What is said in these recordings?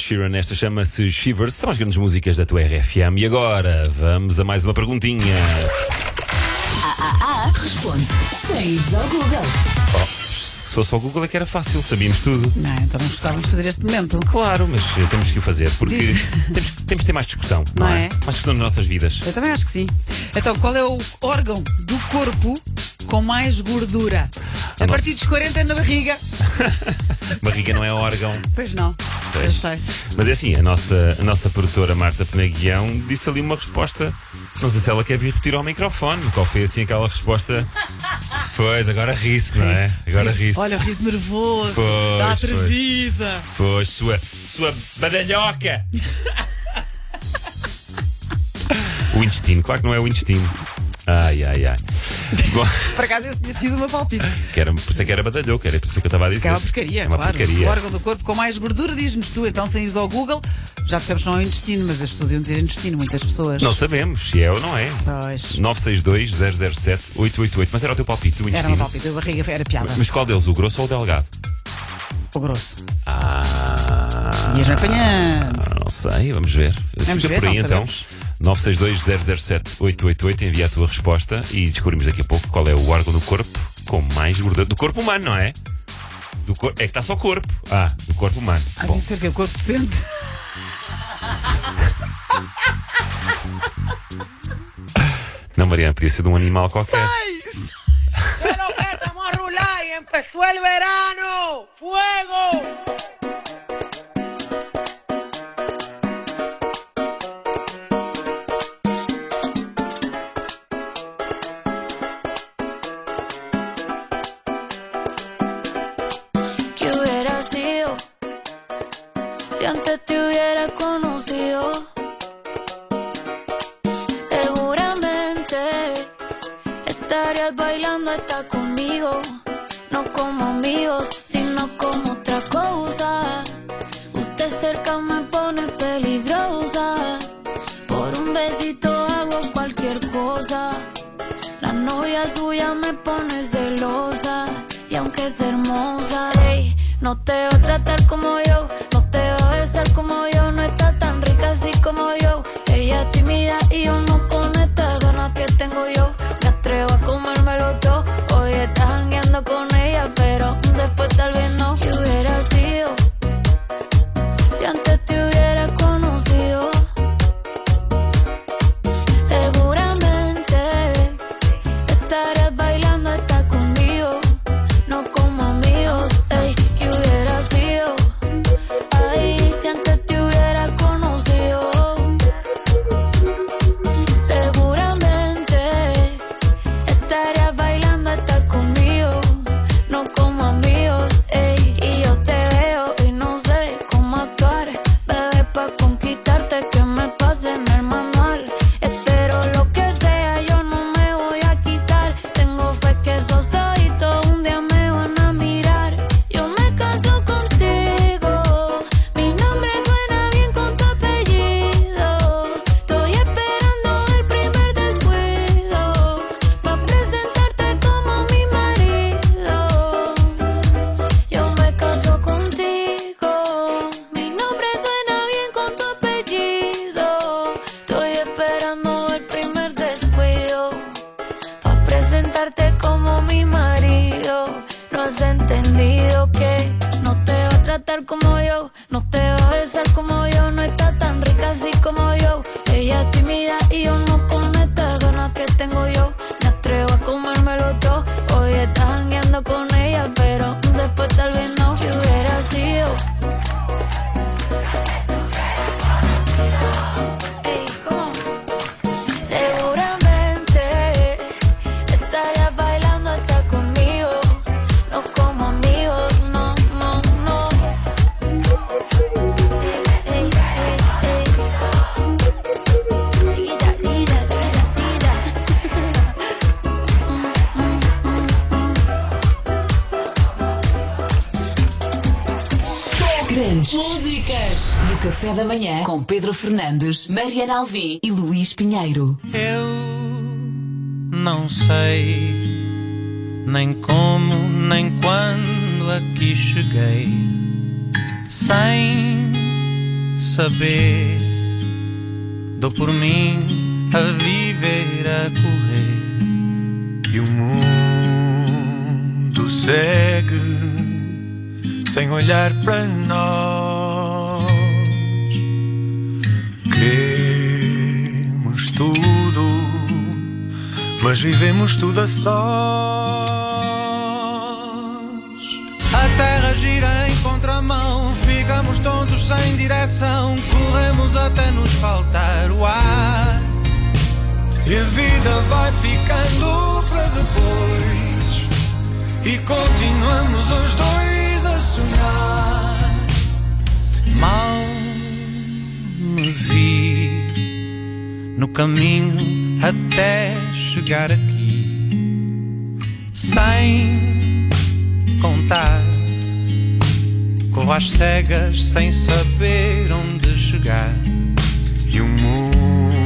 Sheeran, esta chama-se Shivers. São as grandes músicas da tua RFM. E agora, vamos a mais uma perguntinha. Responde sem ires ao Google. Se fosse ao Google é que era fácil, sabíamos tudo. Não, então não gostávamos de fazer este momento. Claro, mas temos que o fazer, porque Diz. temos que ter mais discussão, não é? Mais discussão nas nossas vidas. Eu também acho que sim. Então, qual é o órgão do corpo com mais gordura? A partir dos 40 na barriga? Barriga não é órgão. Pois não. Pois. Eu sei. Mas é assim, a nossa produtora Marta Penaguião disse ali uma resposta. Não sei se ela quer vir repetir ao microfone. Qual foi assim aquela resposta? Pois, agora ri-se, não é? Agora ri-se. Olha, o riso nervoso, Pois, atrevida. Pois, sua badalhoca! O intestino, claro que não é o intestino. Ai. Bom, Por acaso esse tinha sido uma palpite. por isso é que era badalhoca, era por isso que eu estava a dizer. Que é uma porcaria, É uma claro. porcaria. O órgão do corpo com mais gordura, diz-nos tu, então sem ires ao Google. Já dissemos que não é o intestino, mas as pessoas iam dizer intestino, muitas pessoas. Não sabemos se é ou não é. Pois. 962-007-888. Mas era o teu palpite, o intestino. Era uma palpite, a barriga era piada. Mas qual deles, o grosso ou o delgado? O grosso. Ah. Ias-me apanhando. Não sei, vamos ver. Vamos Fica ver, por aí não então. sabemos. 962-007-888. Envia a tua resposta e descobrimos daqui a pouco qual é o órgão do corpo com mais gordura. Do corpo humano, não é? É que está só corpo. Do corpo humano. Há Bom, de ser que o corpo sente. não, Mariana, podia ser de um animal qualquer. Pero que estamos a rular y empezó el verano. ¡Fuego! ¿Qué hubiera sido si antes te hubiera conocido? Seguramente estarías bailando hasta conmigo, no como amigos, sino como otra cosa. Usted cerca me pone peligrosa, por un besito hago cualquier cosa. La novia suya me pone celosa, y aunque es hermosa, ey, no te va a tratar como yo, no te va a besar como yo, no está tan rica así como yo. Ella es tímida y yo no, con estas ganas que tengo yo me atrevo a comérmelo todo. Hoy estás jangueando con ella, pero después tal vez no. ¿Qué hubiera sido si antes te hubiera conocido? Seguramente estarías bailando hasta conmigo, no como amigos, ey. ¿Qué hubiera sido? Ay, si antes te hubiera conocido. Seguramente estarías bailando hasta conmigo, no como amigos, ey. Y yo te veo y no sé cómo actuar, bebé, pa' conquistarte que me pase en el manual. Espero lo que sea, yo no me voy a quitar. Tengo fe que esos ojitos un día me van a mirar. Yo me caso contigo, mi nombre suena bien con tu apellido. Estoy esperando el primer descuido pa' presentarte como mi marido. Yo me caso contigo, mi nombre suena bien con tu apellido. Estoy esperando el primer descuido pa' presentarte como mi marido. No has entendido que no te va a tratar como yo, no te va a besar como yo, no está tan rica así como yo. Ella es tímida y yo no, con estas ganas que tengo yo me atrevo a comérmelo todo. Hoy estás jangueando con ella, pero después tal vez no. ¿Qué hubiera sido? Ey, ¿cómo? Seguramente estarías bailando hasta conmigo, no como amigos, no. Ey, ey. Chiquilla, chiquilla. Grandes músicas no Café da Manhã com Pedro Fernandes, Mariana Alvim e Luís Pinheiro. Eu não sei nem como nem quando aqui cheguei, sem saber. Dou por mim a viver, a correr. E o mundo segue sem olhar para nós. Queremos tudo, mas vivemos tudo a sós. A terra gira em contramão, ficamos tontos sem direção, corremos até nos faltar o ar. E a vida vai ficando para depois, e continuamos os dois a sonhar. Mal me vi no caminho até chegar aqui, sem contar. Corro às cegas sem saber onde chegar. E o mundo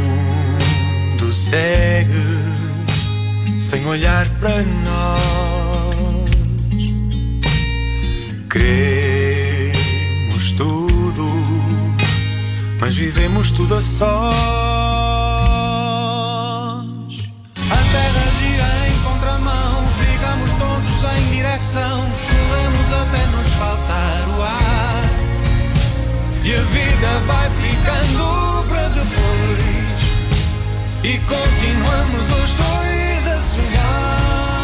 segue sem olhar para nós. Queremos tudo, mas vivemos tudo a sós. A terra gira em contramão, ficamos todos sem direção, corremos até nos faltar o ar. E a vida vai ficando para depois, e continuamos os dois a sonhar.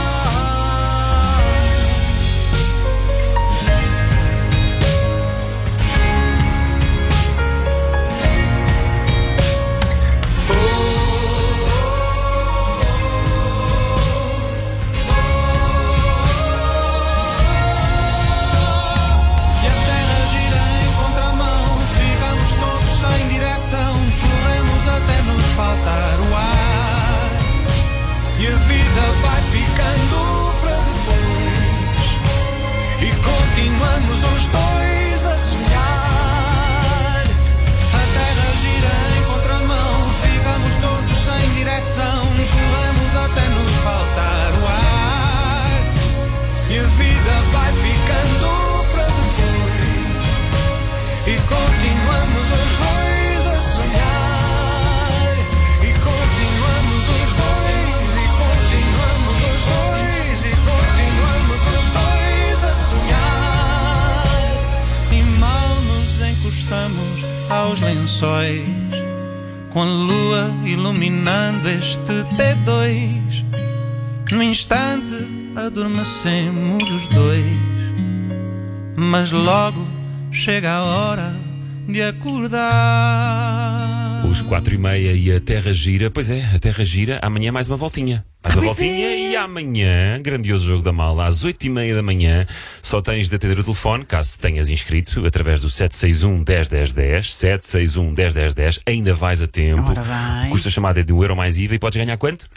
E a terra gira em contramão, ficamos todos sem direção, corremos até nos faltar o ar. E a vida vai ficando para depois, e continuamos os dois a sonhar. A terra gira em contramão, ficamos todos sem direção, corremos até nos faltar o ar. E a vida vai ficando para depois, e continuamos os dois a sonhar. E continuamos os dois, e continuamos os dois, e continuamos os dois a sonhar. E mal nos encostamos aos lençóis, com a lua iluminando este T2. No instante adormecemos os dois, mas logo chega a hora de acordar. Os 4h30 e a Terra gira. Pois é, a Terra gira. Amanhã mais uma voltinha. Mais uma voltinha e amanhã, grandioso jogo da mala, às 8h30 da manhã. Só tens de atender o telefone, caso tenhas inscrito, através do 761 10 10 10. 761 10 10 10. Ainda vais a tempo. Ora bem. O custo da chamada é de €1 mais IVA e podes ganhar quanto?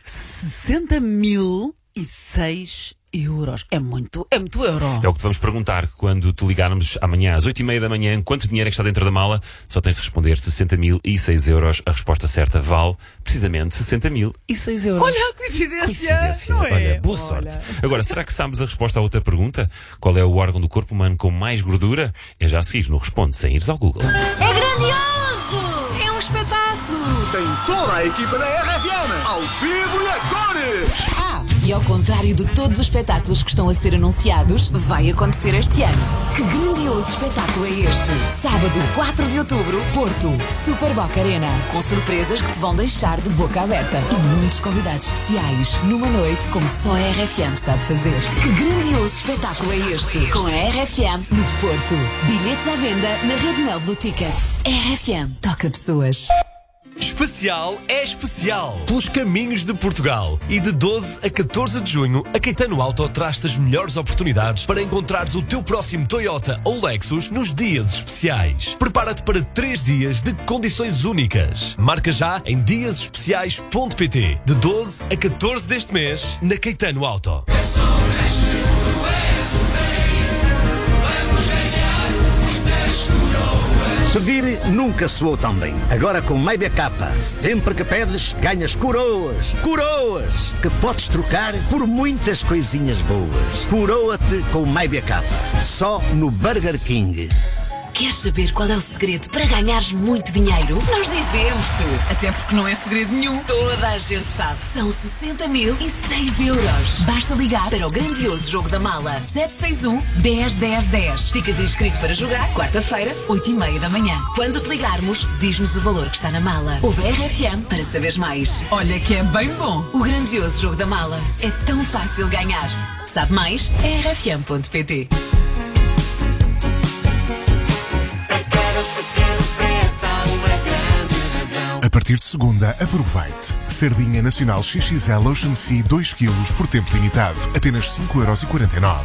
60.006 euros. É muito euro. É o que te vamos perguntar quando te ligarmos amanhã às 8h30 da manhã. Quanto dinheiro é que está dentro da mala? Só tens de responder 60.006 euros. A resposta certa vale precisamente 60.006 euros. Olha a coincidência. Não é? Olha, boa sorte. Agora, será que sabes a resposta à outra pergunta? Qual é o órgão do corpo humano com mais gordura? É já a seguir no Responde, sem ires ao Google. É grandioso! É um espetáculo! Tem toda a equipa da RFM, ao vivo e a cores! E ao contrário de todos os espetáculos que estão a ser anunciados, vai acontecer este ano. Que grandioso espetáculo é este? Sábado, 4 de outubro, Porto, Super Boca Arena. Com surpresas que te vão deixar de boca aberta. E muitos convidados especiais. Numa noite como só a RFM sabe fazer. Que grandioso espetáculo é este? Com a RFM no Porto. Bilhetes à venda na Rede Mel Blue Tickets. RFM toca pessoas. Especial é especial pelos caminhos de Portugal. E de 12 a 14 de junho, a Caetano Auto traz-te as melhores oportunidades para encontrares o teu próximo Toyota ou Lexus nos dias especiais. Prepara-te para 3 dias de condições únicas. Marca já em diasespeciais.pt. De 12 a 14 deste mês, na Caetano Auto. Pedir nunca soou tão bem. Agora com MyBackup, sempre que pedes, ganhas coroas. Coroas! Que podes trocar por muitas coisinhas boas. Coroa-te com MyBackup. Só no Burger King. Queres saber qual é o segredo para ganhares muito dinheiro? Nós dizemos-te. Até porque não é segredo nenhum. Toda a gente sabe. São 60.006 euros. Basta ligar para o grandioso jogo da mala. 761-10-10-10. Ficas inscrito para jogar quarta-feira, 8h30 da manhã. Quando te ligarmos, diz-nos o valor que está na mala. Ouve a RFM para saberes mais. Olha que é bem bom. O grandioso jogo da mala. É tão fácil ganhar. Sabe mais? É rfm.pt. A partir de segunda, aproveite. Sardinha Nacional XXL Ocean Sea 2 kg por tempo limitado. Apenas 5,49€.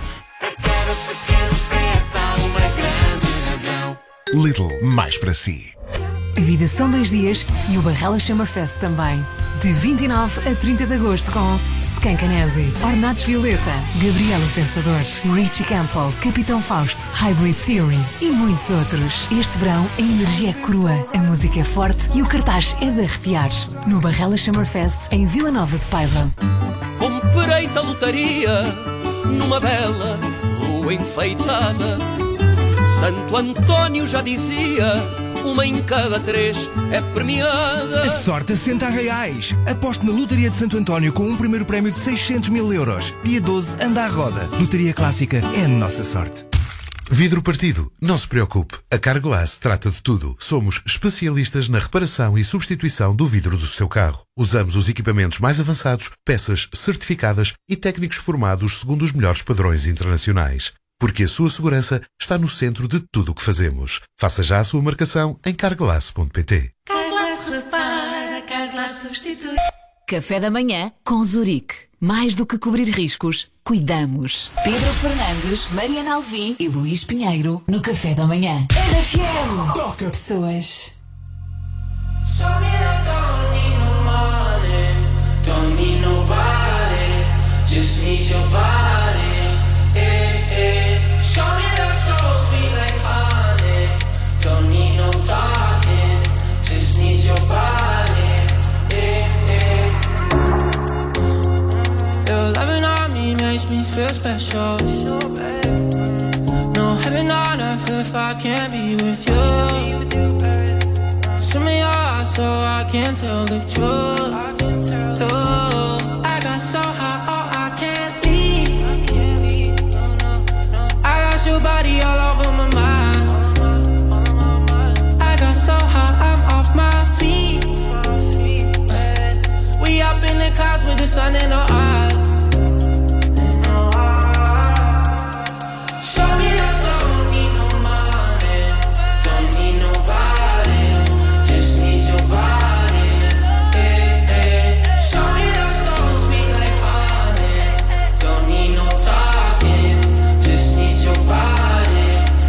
Lidl, mais para si. A vida são 2 dias e o Barrela Summerfest também. De 29 a 30 de agosto com Skankanese, Ornatos Violeta, Gabriela Pensador, Richie Campbell, Capitão Fausto, Hybrid Theory e muitos outros. Este verão a energia é crua, a música é forte e o cartaz é de arrepiar. No Barrela Summerfest, em Vila Nova de Paiva. Comprei-te a lotaria numa bela rua enfeitada. Santo António já dizia: uma em cada 3 é premiada. A sorte assenta a reais. Aposte na Lotaria de Santo António com um primeiro prémio de 600.000 euros. Dia 12, anda à roda. Lotaria Clássica é a nossa sorte. Vidro partido, não se preocupe. A Carglass trata de tudo. Somos especialistas na reparação e substituição do vidro do seu carro. Usamos os equipamentos mais avançados, peças certificadas e técnicos formados segundo os melhores padrões internacionais. Porque a sua segurança está no centro de tudo o que fazemos. Faça já a sua marcação em carglass.pt. Carglass repara, Carglass substitui. Café da manhã com Zurique. Mais do que cobrir riscos, cuidamos. Pedro Fernandes, Mariana Alvim e Luís Pinheiro no Café da Manhã. RFM. Toca pessoas. Don't need nobody, just need your body. Show me that soul sweet like honey. Don't need no talking, just need your body. Your loving on me makes me feel special. No heaven on earth if I can't be with you. Swim me your eyes so I can tell the truth. Oh, I got so high, oh I can't leave. I got your body all over my mind. I got so high, I'm off my feet. We up in the clouds with the sun in our eyes. Show me that don't need no money, don't need nobody, just need your body. Show me that soul sweet like honey. Don't need no talking, just need your body.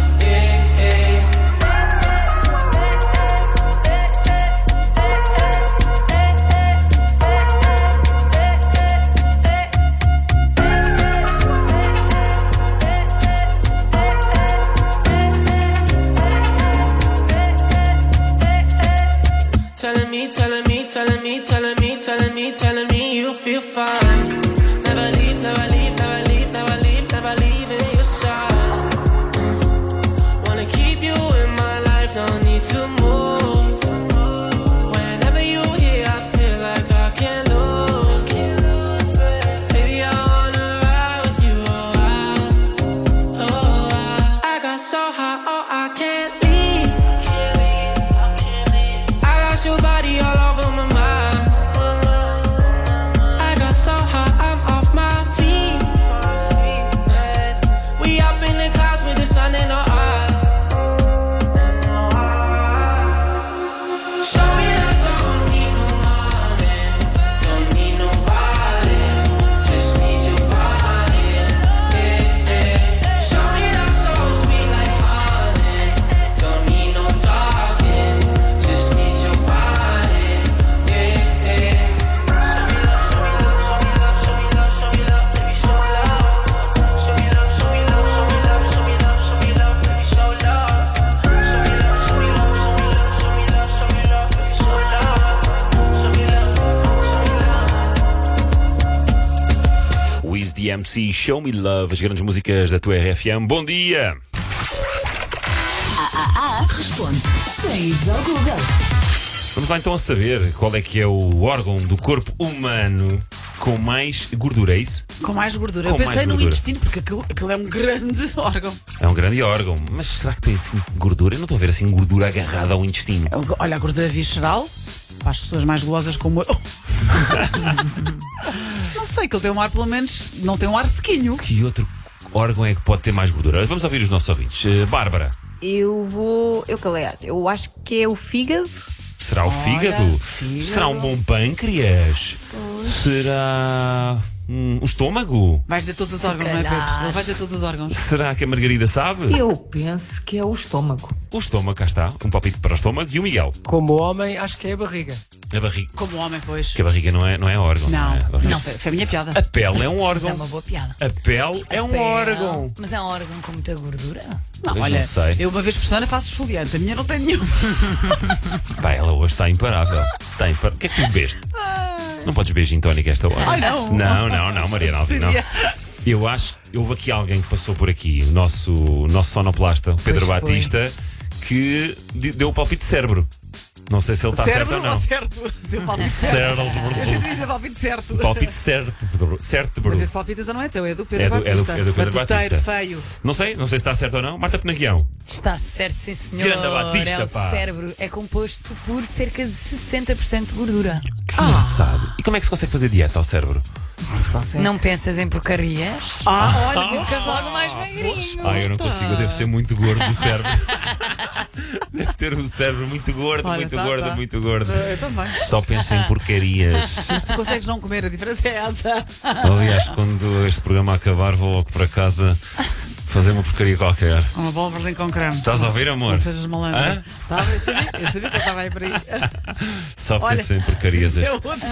Telling me, telling me, telling me, telling me, telling me, telling me you feel fine. Never leave, never leave, never leave, never leave, never leave in your side. Wanna keep you in my life, don't need to move. Whenever you're here, I feel like I can't lose. Baby, I wanna ride with you, I got so high, oh I can't leave. I got your body all over my mind. I got so high, I'm off my feet. We up in the clouds with the sun in our eyes. Show me that don't need no money, don't need nobody, just need your body. Show me that soul sweet like honey. Don't need no talking, just need your body. Wiz DMC, Show Me Love, as grandes músicas da tua RFM. Bom dia! responde sem ires ao Google. Vamos lá então a saber qual é que é o órgão do corpo humano com mais gordura, é isso? Com mais gordura. Com Eu pensei mais no gordura. intestino, porque aquilo é um grande órgão. É um grande órgão, mas será que tem assim gordura? Eu não estou a ver assim gordura agarrada ao intestino. Olha, a gordura visceral, para as pessoas mais gulosas como eu. Não sei, que ele tem um ar, pelo menos, não tem um ar sequinho. Que outro órgão é que pode ter mais gordura? Vamos ouvir os nossos ouvintes. Bárbara. Eu acho que é o fígado. Será o fígado? Será um bom pâncreas? Será o estômago? Vais dizer todos os órgãos, não é, Pedro? Ele vai dizer todos os órgãos. Será que a Margarida sabe? Eu penso que é o estômago. O estômago, cá está. Um palpite para o estômago. E o Miguel? Como homem, acho que é a barriga. A barriga. Como homem, pois. Que a barriga não é órgão. Não, foi a minha piada. A pele é um órgão. Mas é uma boa piada. A pele é um órgão. Mas é um órgão com muita gordura? Não, Eu olha, não sei. eu uma vez por semana faço esfoliante, a minha não tem nenhum. Pá, ela hoje está imparável. O que é que tu bebeste? Não podes beber gin tónica esta hora. Ai, não. Não, Mariana Alvim, não. Eu acho que houve aqui alguém que passou por aqui, o nosso sonoplasta, o Pedro Pois foi. Batista, que deu o palpite de cérebro. Não sei se ele está certo ou não. Certo. Deu palpite certo. Eu já disse palpite certo. Palpite certo. Mas esse palpite ainda não é teu, é do Pedro Batista. É do Pedro Batuteiro, Batista. feio. Não sei se está certo ou não. Marta Penaguião. Está certo, sim senhor. Grande Batista, É o pá. cérebro. É composto por cerca de 60% de gordura. Que engraçado. E como é que se consegue fazer dieta ao cérebro? Não pensas em porcarias? Olha, que cavalo mais magrinho. Eu não consigo, eu devo ser muito gordo do cérebro. Deve ter um cérebro muito gordo, Olha, muito tá, gordo, tá. muito gordo. Eu também. Só penso em porcarias. Mas tu consegues não comer, a diferença é essa. Aliás, quando este programa acabar, vou logo para casa fazer uma porcaria qualquer. Uma bola de berlim com creme. Estás a ouvir, amor? Não sejas malandro. Hã? Eu sabia que eu estava aí por aí. Só Olha, penso em porcarias. esse é este. outro.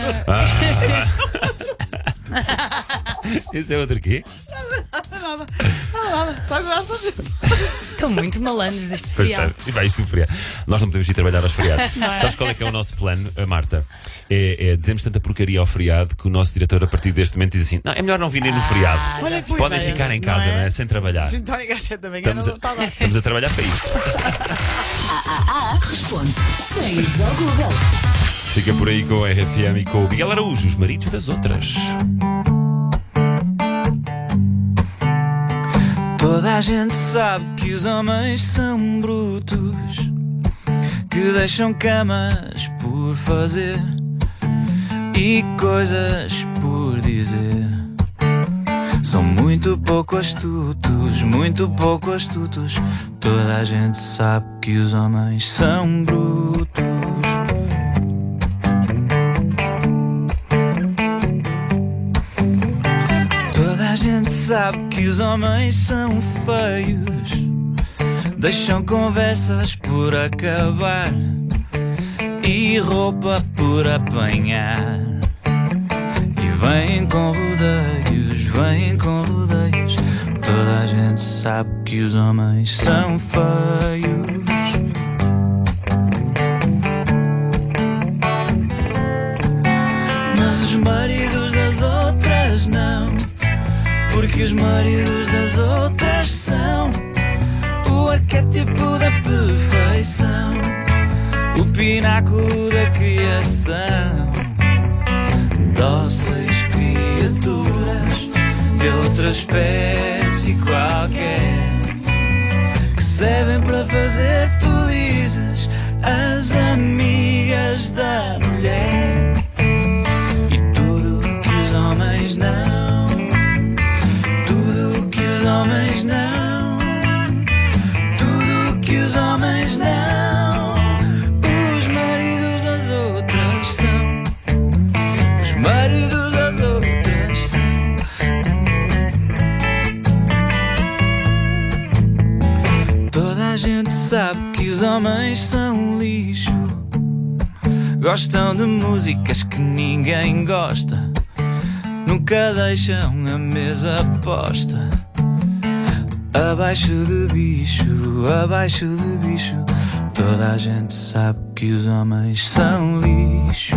Esse é outro quê? Nada. Só gostas. Estão muito malandros este Pois feriado. está, e vai isto feriado. Nós não podemos ir trabalhar aos feriados. Não é? Sabes qual é que é o nosso plano, Marta? Dizemos tanta porcaria ao feriado que o nosso diretor, a partir deste momento, diz assim: não, é melhor não virem no feriado. Olha que Podem ideia, ficar em não casa, é? não é? Sem trabalhar. Gin tónica às 7 da manhã Estamos não está bem. estamos a trabalhar para isso. Responde sem ires ao Google. Fica por aí com o RFM e com o Miguel Araújo, os maridos das outras. Toda a gente sabe que os homens são brutos, que deixam camas por fazer e coisas por dizer. São muito pouco astutos, muito pouco astutos. Toda a gente sabe que os homens são brutos. Toda a gente sabe que os homens são feios, deixam conversas por acabar e roupa por apanhar. E vêm com rodeios, vêm com rodeios. Toda a gente sabe que os homens são feios. Mas os maridos das outras não, porque os maridos das outras são o arquétipo da perfeição, o pináculo da criação. Dóceis criaturas de outra espécie qualquer, que servem para fazer felizes as amigas da mulher. E tudo o que os homens não, tudo o que os homens não, tudo o que os homens não, os maridos das outras são, os maridos das outras são. Toda a gente sabe que os homens são lixo, gostam de músicas que ninguém gosta, nunca deixam a mesa posta. Abaixo de bicho, abaixo de bicho. Toda a gente sabe que os homens são lixo.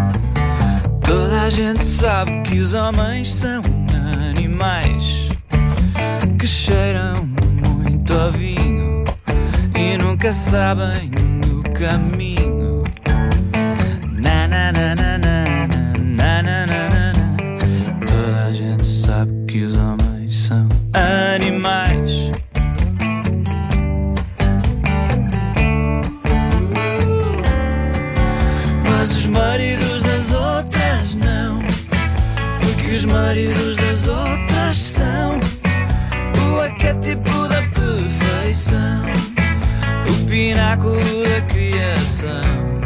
Toda a gente sabe que os homens são animais, nunca sabem o caminho. Na na na na na na na na na. Toda a gente sabe que os homens são animais. Mas os maridos das outras não, porque os maridos das outras são o arquétipo da perfeição, o pináculo da criação.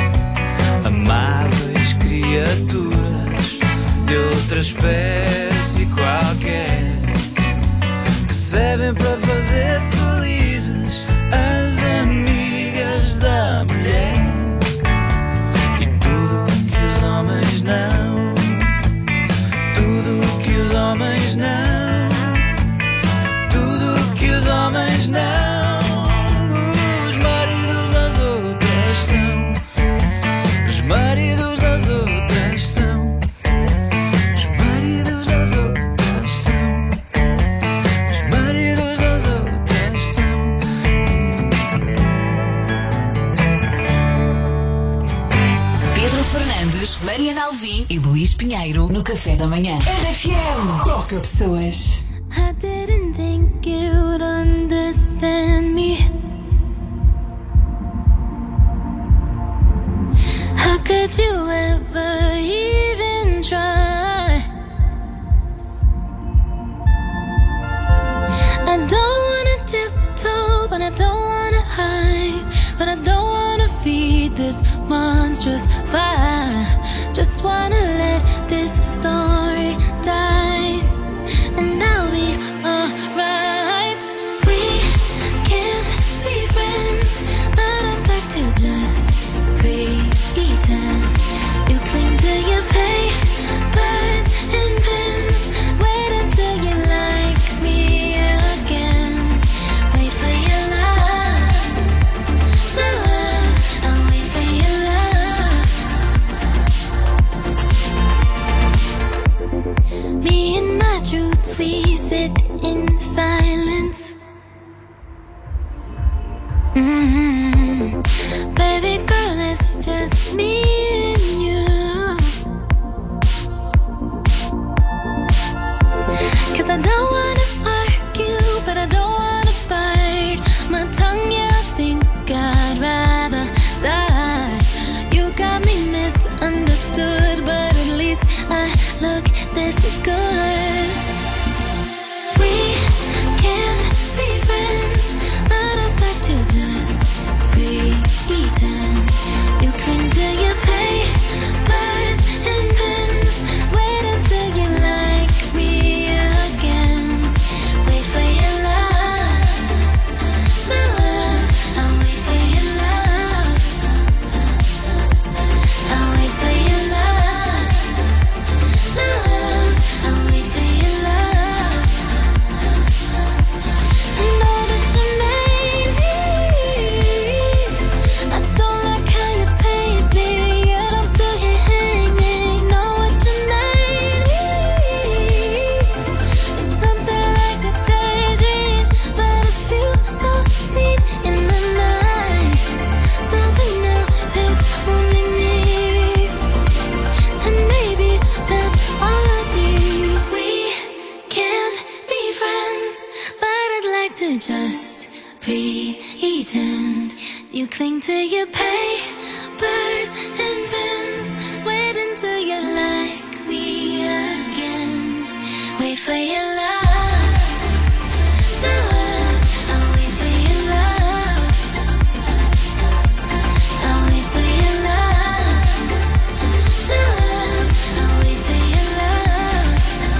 Amáveis criaturas de outra espécie qualquer, que servem para fazer felizes as amigas da mulher. E tudo o que os homens não, tudo o que os homens não, tudo o que os homens não, os maridos das outras são, os maridos das outras são, os maridos das outras são, os maridos das outras são. Pedro Fernandes, Mariana Alvim e Luís Pinheiro no Café da Manhã. RFM toca pessoas. I didn't think you'd understand me. How could you ever even try? I don't wanna tiptoe, but I don't wanna hide, but I don't wanna feed this monstrous fire. Just wanna let this story die, and I'll be alright. We can't be friends, but I'd like to just pretend. You cling to your papers and pens. Wait until you like me again. Wait for your love, love. I'll wait for your love. Me and my truth, we sit in silence. Baby girl, it's just me and you. 'Cause I don't wanna argue, but I don't wanna bite my tongue. Yeah, I think I'd rather die. You got me misunderstood, but at least I look this good. We can't be friends, but I'd like to just pretend. You cling to your papers and pens. Wait until you like me again. Wait for your love, love. I'll wait for your love. I'll wait for your love, love. I'll wait for your love. I know that you made me. I don't like how you paint me, yet I'm still here hanging. Know what you made me. It's something like a daydream, but it feels so seen in the night. Something now, it's only me, and maybe that's all I need. We can't be friends, but I'd like to just pretend. You cling to your papers and pens. Wait until you like me again. Wait for your love, love. I'll wait for your love. I'll wait for your love, love. I'll wait for your love.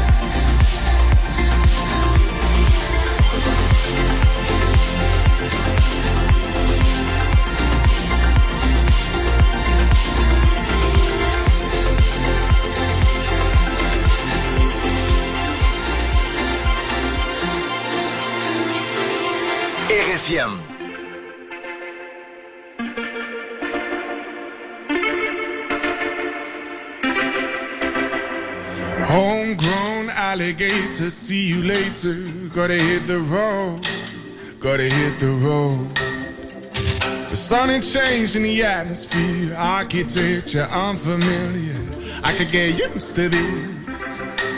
RFM. Homegrown alligator, see you later. Gotta hit the road, gotta hit the road. The sun had changed in the atmosphere, architecture unfamiliar. I could get used to this.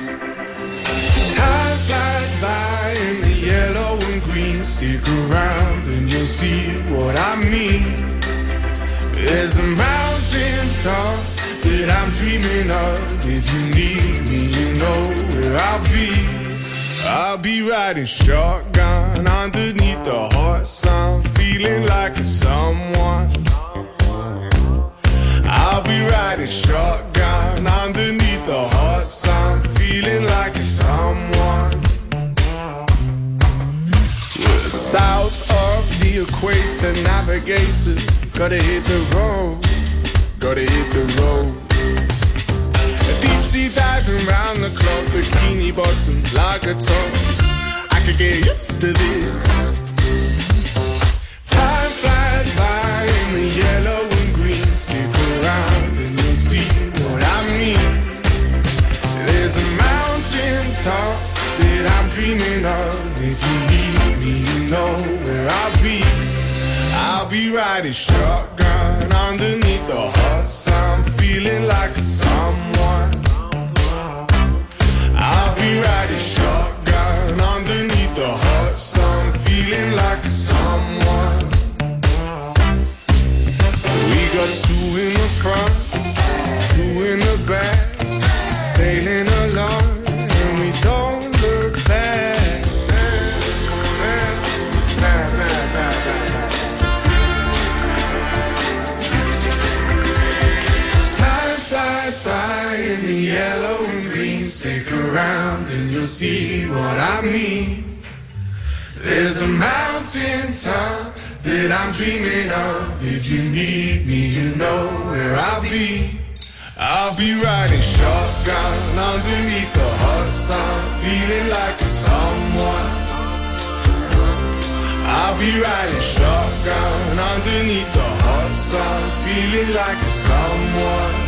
Time flies by in the yellow and green. Stick around and you'll see what I mean. There's a mountain top that I'm dreaming of. If you need me, you know where I'll be. I'll be riding shotgun underneath the hot sun, feeling like a someone. I'll be riding shotgun underneath the hot sun, feeling like a someone. We're south of the equator, navigator. Gotta hit the road, gotta hit the road. Deep sea diving round the clock, bikini bottoms, lager tops. I could get used to this. Time flies by in the yellow and green. Stick around and you'll see what I mean. There's a mountain top that I'm dreaming of. If you need me, you know where I'll be. I'll be riding shotgun underneath the hot sun, feeling like a someone. I'll be riding shotgun underneath the hot sun, feeling like a someone. We got two in the front, two in the back, sailing along and we don't look back. By in the yellow and green, stick around and you'll see what I mean. There's a mountain top that I'm dreaming of. If you need me, you know where I'll be. I'll be riding shotgun underneath the hot sun, feeling like a someone. I'll be riding shotgun underneath the hot sun, feeling like a someone.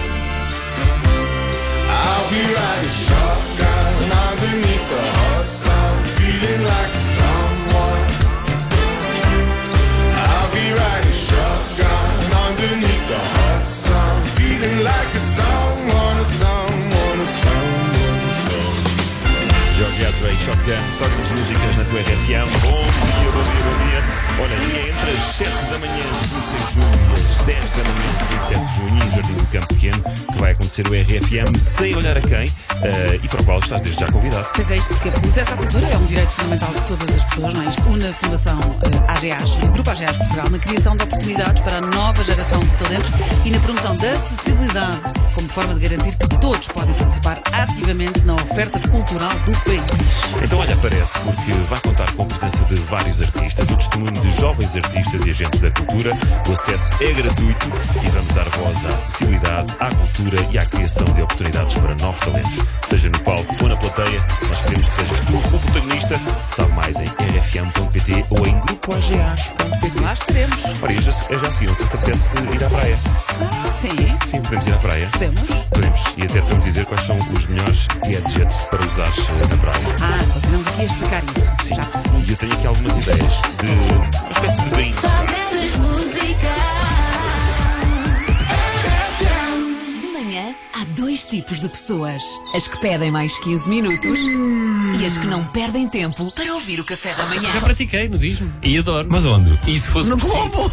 I'll be riding shotgun underneath the hot sun, feeling like a someone. I'll be riding shotgun underneath the hot sun, feeling like a someone, a someone, a someone, a someone. Jorge Azrei, Shotgun, só com as músicas na tua RFM. Bom dia, bom dia, bom dia. Olha, é entre as 7 da manhã de 26 de junho e as 10 da manhã de 27 de junho, no Jardim do Campo Pequeno, que vai acontecer o RFM Sem Olhar a Quem, e para o qual estás desde já convidado. Pois é, isto porque o acesso à cultura é um direito fundamental de todas as pessoas, não é? Isto une a Fundação AGAs e o Grupo AGAs Portugal na criação de oportunidades para a nova geração de talentos e na promoção da acessibilidade, como forma de garantir que todos podem participar ativamente na oferta cultural do país. Então, olha, aparece porque vai contar com a presença de vários artistas, o testemunho de jovens artistas e agentes da cultura, o acesso é gratuito e vamos dar voz à acessibilidade, à cultura e à criação de oportunidades para novos talentos. Seja no palco ou na plateia, nós queremos que sejas tu o protagonista. Sabe mais em rfm.pt ou em grupoagas.pt. Lá estaremos. Ora, eu já sei, não sei se te apetece ir à praia. Sim. Sim, podemos ir à praia. Podemos. E até te vamos dizer quais são os melhores gadgets para usares na praia. Continuamos aqui a explicar isso. Sim. Já percebi. E eu tenho aqui algumas ideias de uma espécie de brinde. De manhã, há dois tipos de pessoas. As que pedem mais 15 minutos e as que não perdem tempo para ouvir o café da manhã. Já pratiquei no Disney e adoro. Mas onde? E se fosse no possível... Globo!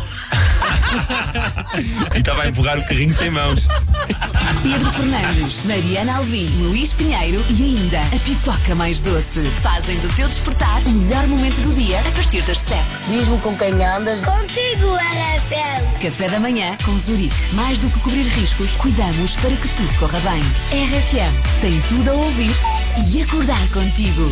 E estava a empurrar o carrinho sem mãos. Pedro Fernandes, Mariana Alvim, Luís Pinheiro e ainda a pipoca mais doce. Fazem do teu despertar o melhor momento do dia a partir das 7. Diz-me com quem andas. Contigo, RFM. Café da manhã com Zurique. Mais do que cobrir riscos, cuidamos para que tudo corra bem. RFM tem tudo a ouvir e acordar contigo.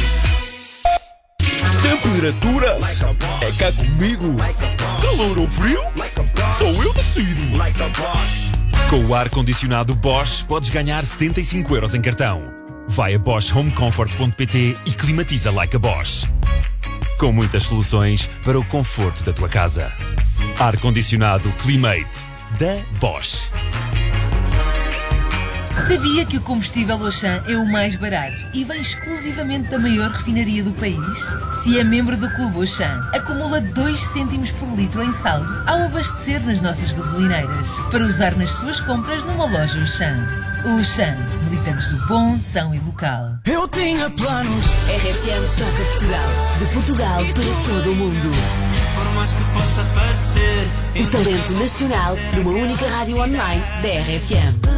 Temperatura é cá comigo. Calor ou frio? Só eu decido. Com o ar-condicionado Bosch podes ganhar 75 € em cartão. Vai a boschhomecomfort.pt e climatiza like a Bosch. Com muitas soluções para o conforto da tua casa. Ar-condicionado Climate da Bosch. Sabia que o combustível Auchan é o mais barato e vem exclusivamente da maior refinaria do país? Se é membro do Clube Auchan, acumula 2 cêntimos por litro em saldo ao abastecer nas nossas gasolineiras, para usar nas suas compras numa loja Auchan. Auchan, militantes do bom, são e local. Eu tinha planos. RFM toca Portugal. De Portugal para todo o mundo. Por mais que possa parecer. O talento nacional numa única rádio online da RFM.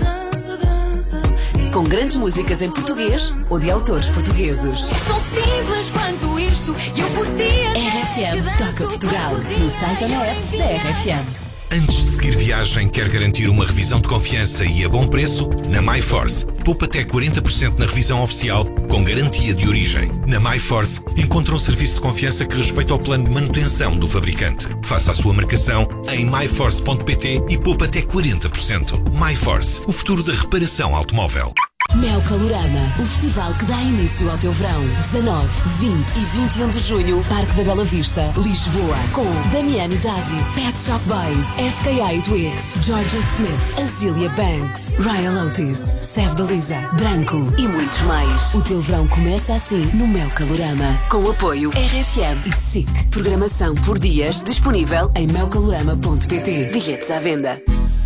Com grandes músicas em português ou de autores portugueses. É tão simples quanto isto e eu por ti. RFM toca Portugal. No site ou na app da RFM. Antes de seguir viagem, quer garantir uma revisão de confiança e a bom preço? Na MyForce, poupa até 40% na revisão oficial, com garantia de origem. Na MyForce, encontra um serviço de confiança que respeita o plano de manutenção do fabricante. Faça a sua marcação em myforce.pt e poupa até 40%. MyForce, o futuro da reparação automóvel. Mel Calorama, o festival que dá início ao teu verão. 19, 20 e 21 de junho, Parque da Bela Vista, Lisboa. Com Damiano David, Pet Shop Boys, FKA Twigs, Georgia Smith, Azealia Banks, Ryan Otis, Sev da Lisa, Branco e muitos mais. O teu verão começa assim no Mel Calorama. Com o apoio RFM e SIC. Programação por dias disponível em melcalorama.pt. Bilhetes à venda.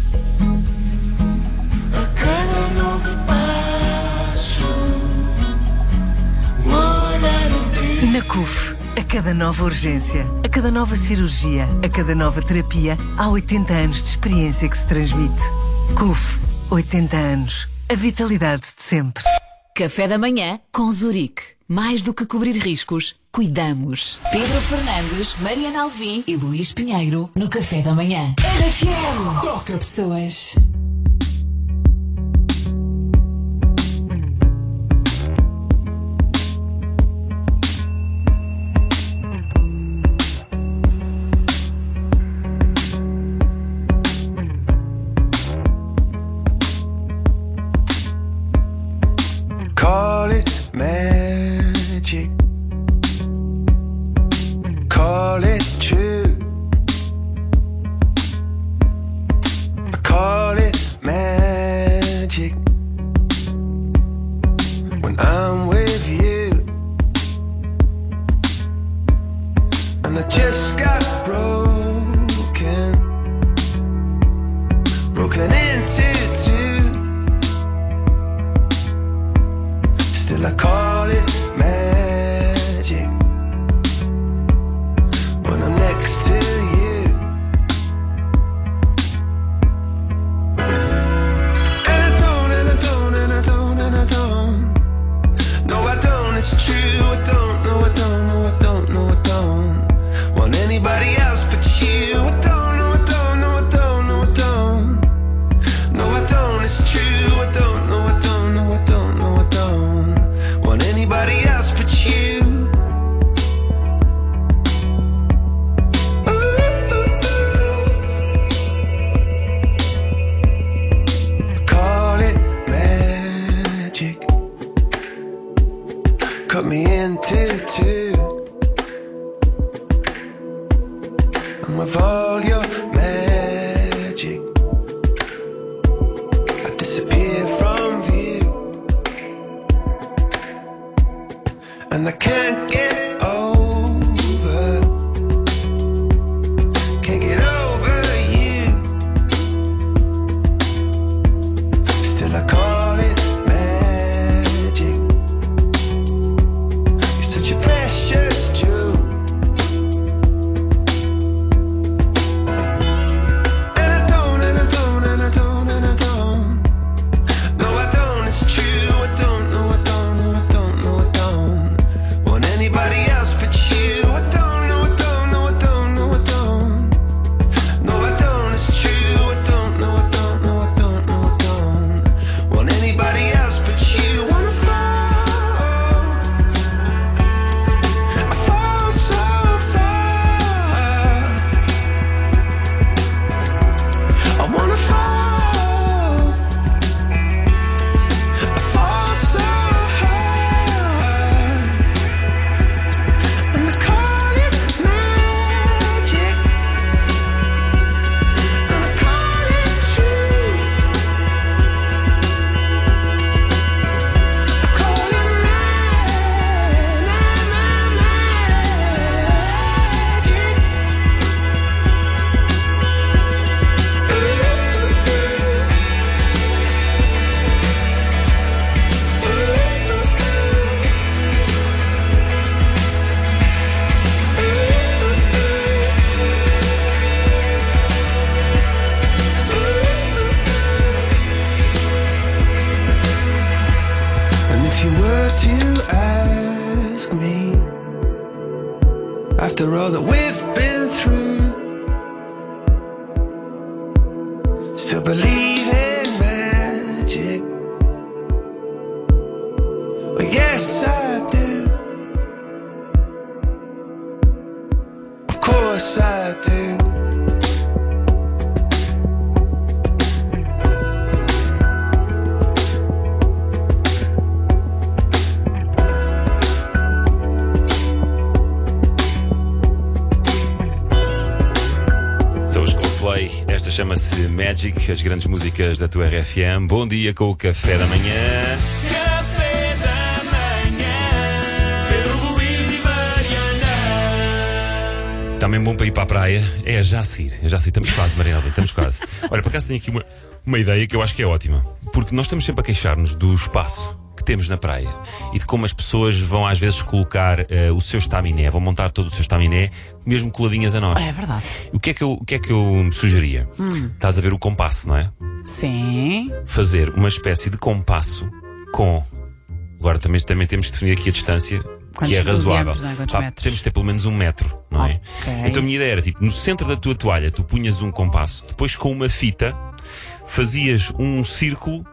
Na CUF, a cada nova urgência, a cada nova cirurgia, a cada nova terapia, há 80 anos de experiência que se transmite. CUF, 80 anos. A vitalidade de sempre. Café da manhã com Zurique. Mais do que cobrir riscos, cuidamos. Pedro Fernandes, Mariana Alvim e Luís Pinheiro no Café da Manhã. RFM. Toca pessoas. Call it magic, call it true. I call it magic when I'm with you. And I just got broken into two. Still I call it magic when I'm next to you. And I don't, and I don't, and I don't, and I don't. No, I don't, it's true. I don't, no, I don't, no, I don't, no, I don't want anybody else but you. I don't, no, I don't, no, I don't, no, I don't. No, I don't, it's true. I don't, no, I don't, no, I don't, no, I don't want anybody else but you. Call it magic, cut me into two. And with all your magic, I disappear from view. And I can't get over, can't get over you. Still I call it magic. You're such a precious jewel. And I don't, and I don't, and I don't, and I don't. No, I don't, it's true. I don't, no, I don't, no, I don't, no, I don't want anybody believe in magic. Well, yes, I do. Of course I do. Esta chama-se Magic, as grandes músicas da tua RFM. Bom dia com o Café da Manhã. Café da Manhã, Pedro Luís e Mariana. Também bom para ir para a praia. É já a seguir. Estamos quase, Mariana, estamos quase. Olha, por acaso tenho aqui uma ideia que eu acho que é ótima. Porque nós estamos sempre a queixar-nos do espaço que temos na praia e de como as pessoas vão às vezes colocar o seu estaminé, vão montar todo o seu estaminé mesmo coladinhas a nós. É verdade. O que é que eu sugeria? Estás a ver o compasso, não é? Sim. Fazer uma espécie de compasso com... Agora também temos que definir aqui a distância que é razoável. Não é? Quantos metros? Temos que ter pelo menos 1 metro, não é? Okay. Então a minha ideia era tipo, no centro da tua toalha tu punhas um compasso, depois com uma fita fazias um círculo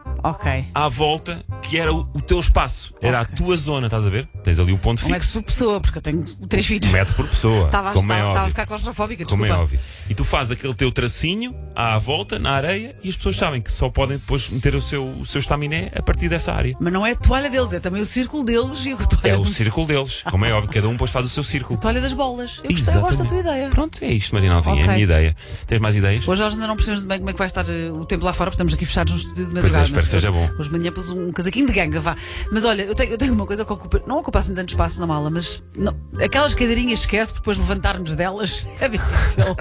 à volta, que era o teu espaço, era a tua zona, estás a ver? Tens ali o ponto fixo. 1 metro por pessoa, porque eu tenho 3 filhos. 1 metro por pessoa. Estava a ficar claustrofóbica, como desculpa. é óbvio. E tu fazes aquele teu tracinho à volta, na areia, e as pessoas sabem que só podem depois meter o seu estaminé a partir dessa área. Mas não é a toalha deles, é também o círculo deles e a toalha. É o círculo deles, como é óbvio, cada um depois faz o seu círculo. A toalha das bolas. Eu gosto da tua ideia. Pronto, é isto, Marina Alvim, é a minha ideia. Tens mais ideias? Hoje nós ainda não percebemos bem como é que vai estar o tempo lá fora, porque estamos aqui fechados no estúdio de Pois madrugada. espero que seja bom. Hoje de manhã pus um casaquinho de ganga, vá. Mas olha, eu tenho uma coisa que não ocupa assim tanto espaço na mala, mas aquelas cadeirinhas esquece, depois levantarmos delas é difícil.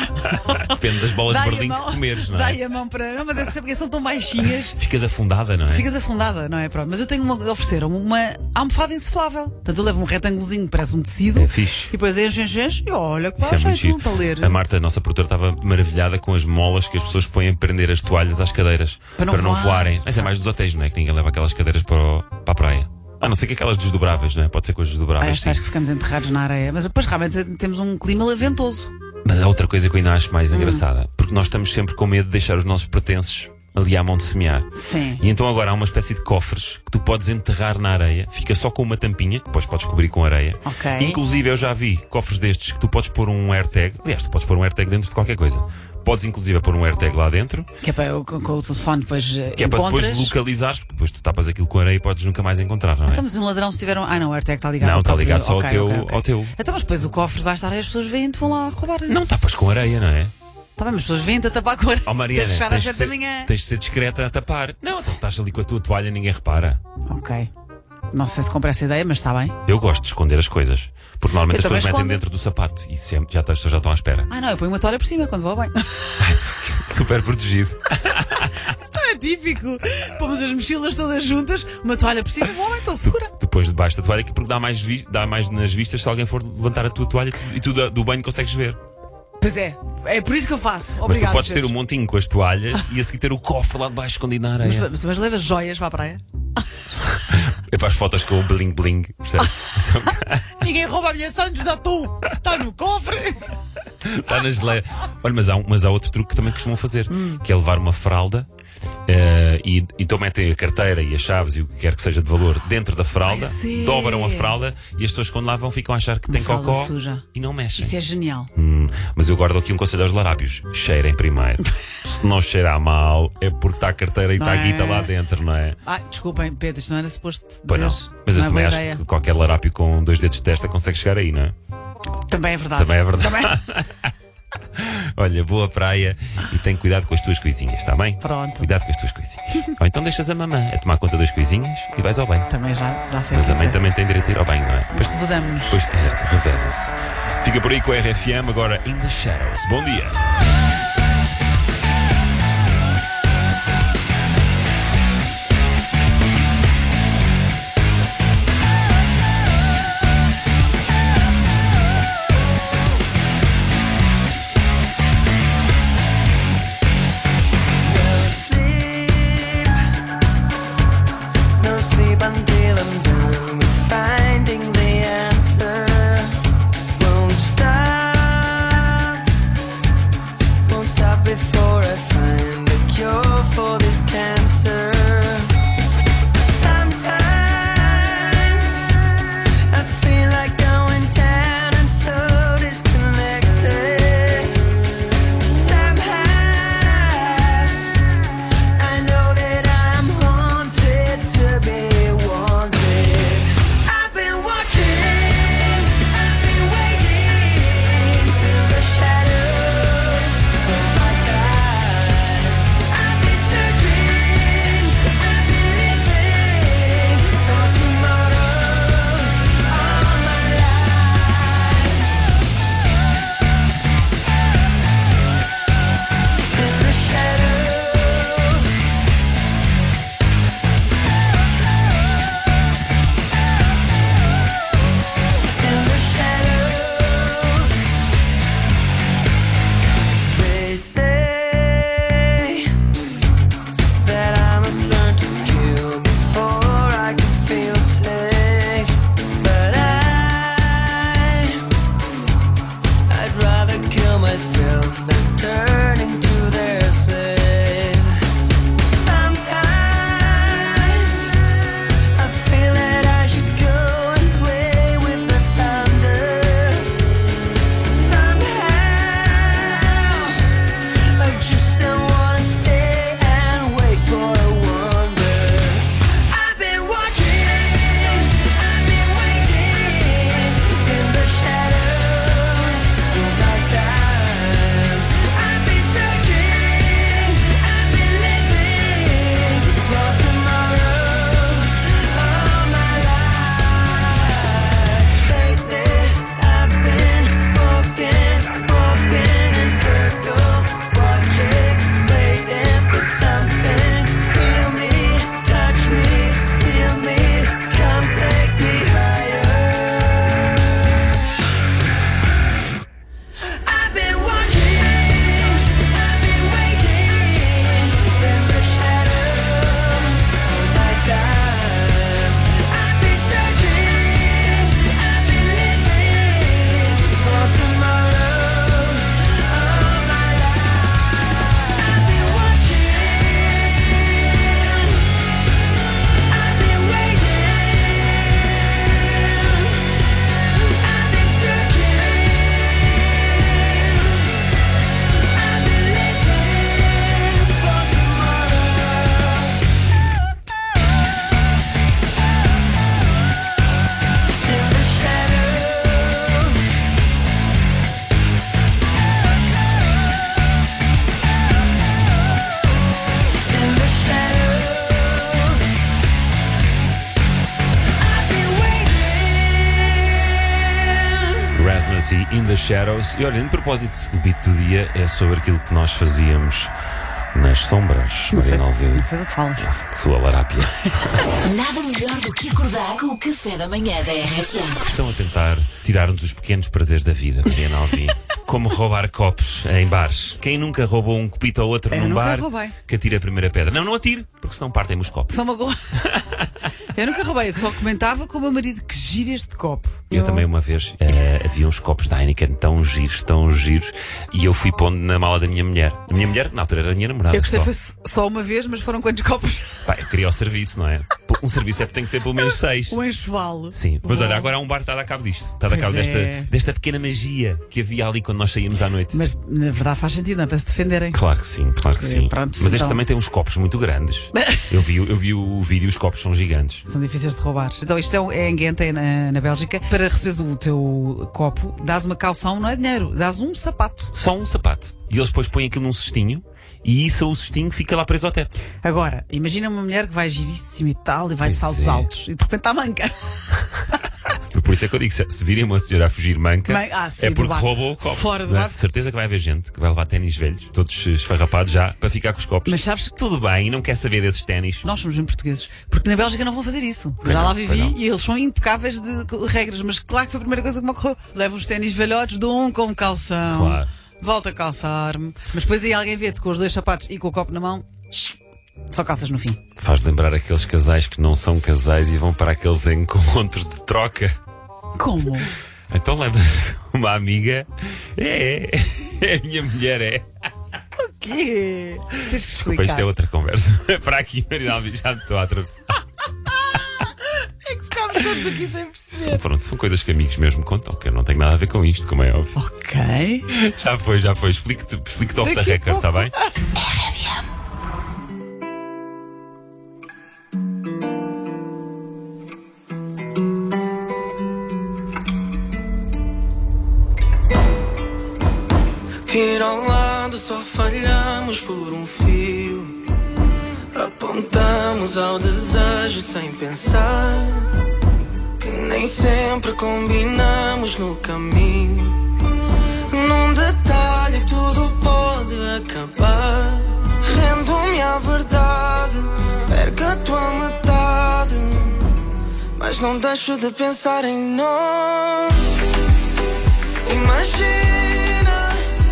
Depende das bolas de Berlim que comeres, não é? Dá-lhe a mão para. Não, mas é que porque são tão baixinhas. Ficas afundada, não é? Ficas afundada, não é? Pronto. Mas eu tenho ofereceram uma almofada insuflável. Portanto, eu levo um retângulozinho, parece um tecido. É fixe. E depois enche e olha que Isso é muito jeito para ler. A Marta, a nossa produtora, estava maravilhada com as molas que as pessoas põem a prender as toalhas às cadeiras para não voarem. Mas é mais dos hotéis, não é? Que ninguém leva aquelas cadeiras para a praia. A não ser que aquelas desdobráveis, não é? Pode ser com as desdobráveis. Acho que ficamos enterrados na areia. Mas depois realmente temos um clima ventoso. Mas há outra coisa que eu ainda acho mais engraçada. Porque nós estamos sempre com medo de deixar os nossos pertences ali à mão de semear. Sim. E então agora há uma espécie de cofres que tu podes enterrar na areia. Fica só com uma tampinha, que depois podes cobrir com areia. Inclusive eu já vi cofres destes que tu podes pôr um AirTag. Aliás, tu podes pôr um AirTag dentro de qualquer coisa. Podes inclusive pôr um AirTag lá dentro. Que é para com o telefone depois que é para depois localizares, porque depois tu tapas aquilo com areia e podes nunca mais encontrar, não é? Estamos um ladrão se tiver um... não, o AirTag está ligado. Não, está ligado só ao teu. Então, mas depois o cofre vai estar aí, as pessoas vêm e te vão lá roubar. Não tapas com areia, não é? Está bem, mas as pessoas vêm-te a tapar com areia. Oh, Mariana, tens de ser discreta a tapar. Não, então estás ali com a tua toalha e ninguém repara. Ok. Não sei se compro essa ideia, mas está bem. Eu gosto de esconder as coisas. Porque normalmente as pessoas metem dentro do sapato e as pessoas já estão à espera. Não, eu ponho uma toalha por cima quando vou ao banho. Super protegido. Isso não é típico. Pomos as mochilas todas juntas, uma toalha por cima e vou ao banho, estou segura. Depois debaixo da toalha, porque dá mais nas vistas se alguém for levantar a tua toalha e tu do banho consegues ver. Pois é por isso que eu faço. Obrigado, mas tu podes ter um montinho com as toalhas e a seguir ter o cofre lá de baixo escondido na areia. Mas levas joias para a praia? É para as fotos com o bling bling. Ninguém rouba a minha Santos da tu. Está no cofre. Está na geleira. Olha, mas há outro truque que também costumam fazer, que é levar uma fralda e então metem a carteira e as chaves e o que quer que seja de valor dentro da fralda, dobram a fralda e as pessoas quando lá ficam a achar que tem cocó suja. E não mexem. Isso é genial. Mas eu guardo aqui um conselho aos larápios: cheirem primeiro. Se não cheirar mal é porque está a carteira e está a guita lá dentro, não é? Desculpem, Pedro, isto não era suposto dizer. Pois não. Mas eu também acho que qualquer larápio com 2 dedos de testa consegue chegar aí, não é? Também é verdade. Olha, boa praia e tem cuidado com as tuas coisinhas, está bem? Pronto. Cuidado com as tuas coisinhas. Ou então deixas a mamã a tomar conta das coisinhas e vais ao banho. Também já sei. Mas a mãe também tem direito a ir ao banho, não é? Depois revezamos-nos. Pois, exato, revezam-se. Fica por aí com a RFM, agora In The Shadows. Bom dia. Until I'm done with finding the answer, won't stop In the Shadows. E olha, de propósito, o beat do dia é sobre aquilo que nós fazíamos nas sombras. Mariana Alvim. Não sei do que falas. Sua larápia. Nada melhor do que acordar com o café da manhã da RFM. Estão a tentar tirar-nos os pequenos prazeres da vida, Mariana Alvim. Como roubar copos em bares. Quem nunca roubou um copito ou outro num bar, roubei. que atire a primeira pedra. Não atire, porque senão partem-me os copos. Só uma Eu nunca roubei, eu só comentava com o meu marido que gira este copo. Eu também uma vez havia uns copos da Heineken tão giros, e eu fui pondo na mala da minha mulher. A minha mulher, na altura, era a minha namorada. Eu gostei, foi só uma vez, mas foram quantos copos? Pá, eu queria o serviço, não é? Um serviço é que tem que ser pelo menos 6. Um enxoval. Sim, mas olha, agora há um bar que está a dar cabo disto. Está a dar cabo desta pequena magia que havia ali quando nós saímos à noite. Mas na verdade faz sentido, não é? Para se defenderem. Claro que sim, claro que sim. Pronto, mas este então também tem uns copos muito grandes. Eu vi o vídeo e os copos são gigantes. São difíceis de roubar. Então isto é em Ghent, na Bélgica. Para receberes o teu copo, dás uma calção, não é dinheiro, dás um sapato. Só um sapato. E eles depois põem aquilo num cestinho e isso o cestinho fica lá preso ao teto. Agora, imagina uma mulher que vai giríssima e tal e vai de saltos altos e de repente está manca. Por isso é que eu digo, se virem uma senhora a fugir manca, sim, é porque roubou o copo. Fora do bar. De certeza que vai haver gente que vai levar ténis velhos, todos esfarrapados já, para ficar com os copos. Mas sabes que tudo bem, e não quer saber desses ténis. Nós somos bem portugueses, porque na Bélgica não vão fazer isso. Já lá vivi e eles são impecáveis de regras, mas claro que foi a primeira coisa que me ocorreu. Levam os ténis velhotes, dou um com calção. Claro. Volta a calçar-me. Mas depois aí alguém vê-te com os dois sapatos e com o copo na mão, só calças no fim. Faz lembrar aqueles casais que não são casais e vão para aqueles encontros de troca. Como? Então leva-se uma amiga. É a minha mulher, O quê? Tens que explicar. Desculpa, isto é outra conversa. Para aqui, Mariana Alvim, já me estou a atravessar. É que ficámos todos aqui sem perceber. São coisas que amigos mesmo contam, que eu não tenho nada a ver com isto, como é óbvio. Ok. Já foi. Explique-te off the record, está bem? RFM. Tira ao lado, só falhamos por um fio. Apontamos ao desejo sem pensar que nem sempre combinamos no caminho. Num detalhe tudo pode acabar. Rendo-me à verdade, perco a tua metade, mas não deixo de pensar em nós. Imagina,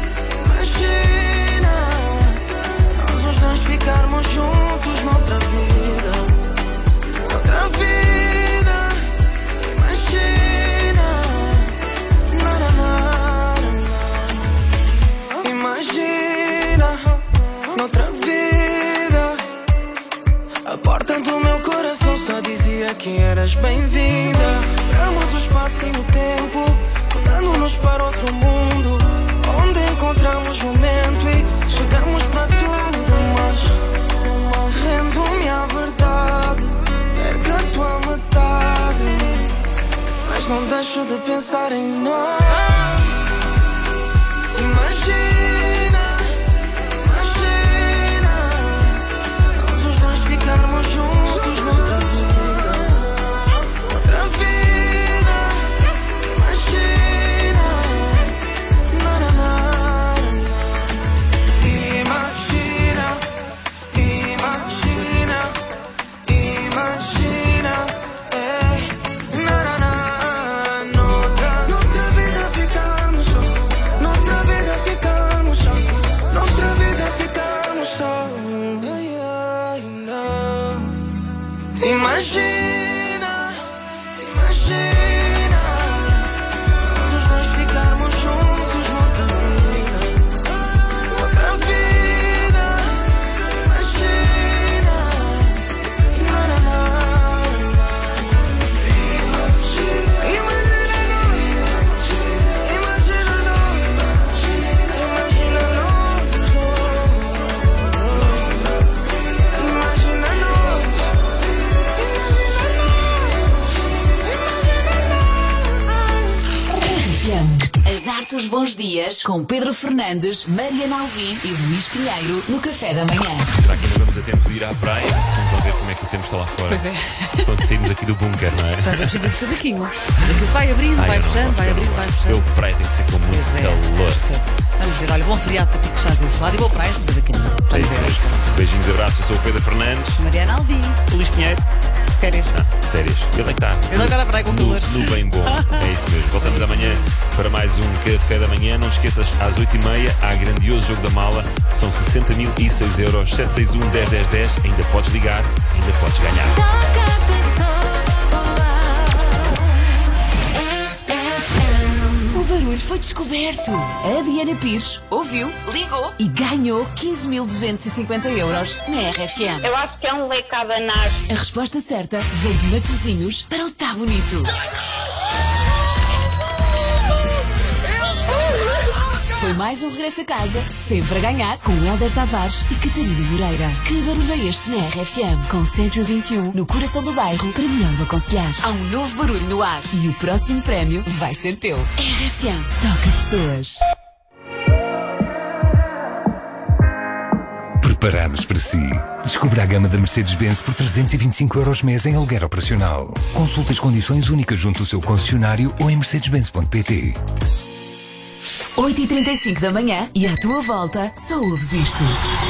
nós os dois ficarmos juntos noutra vida. Outra vida, imagina, imagina, noutra vida. A porta do meu coração só dizia que eras bem-vinda. Damos o espaço e o tempo, mudando-nos para outro mundo, onde encontramos momento e chegamos para tudo mais. Rendo-me à verdade, perco a tua metade, mas não deixo de pensar em nós. Imagina, nós os dois ficarmos juntos noutra vida. Outra vida, imagina, imagina, noutra vida. Dias com Pedro Fernandes, Mariana Alvim e Luís Pinheiro no Café da Manhã. Será que ainda vamos a tempo de ir à praia? Vamos ver como é que o tempo está lá fora. Pois é. Quando sairmos aqui do bunker, não é? Estamos sempre de casaquinho. Mas aquilo vai abrindo, vai fechando, vai abrindo, vai fechando. Eu, praia tem que ser com muito calor. Certo. Vamos ver, olha, bom feriado para ti que estás desse lado e boa praia, de casaquinho. É isso mesmo. Beijinhos, abraços. Eu sou o Pedro Fernandes. Mariana Alvim. Luís Pinheiro. Férias. Férias. Ele é que está. Ele está na praia com calor. No bem bom. É isso mesmo. Voltamos amanhã para mais um Café da Manhã. Não te esqueças, às 8h30 há grandioso jogo da mala. São 60.006 euros. 761 10 10 10. Ainda podes ligar, ainda podes ganhar. O barulho foi descoberto. A Adriana Pires ouviu, ligou e ganhou 15.250 euros na RFM. Eu acho que é um leque a danar. A resposta certa veio de Matosinhos para o Tá Bonito. Foi mais um regresso a casa, sempre a ganhar, com Hélder Tavares e Catarina Moreira. Que barulho é este na RFM? Com Centro 21, no coração do bairro, para melhor o aconselhar. Há um novo barulho no ar e o próximo prémio vai ser teu. RFM, toca pessoas. Preparados para si. Descubra a gama da Mercedes-Benz por 325 euros mês em aluguer operacional. Consulte as condições únicas junto do seu concessionário ou em mercedes-benz.pt. 8h35 da manhã e à tua volta só ouves isto.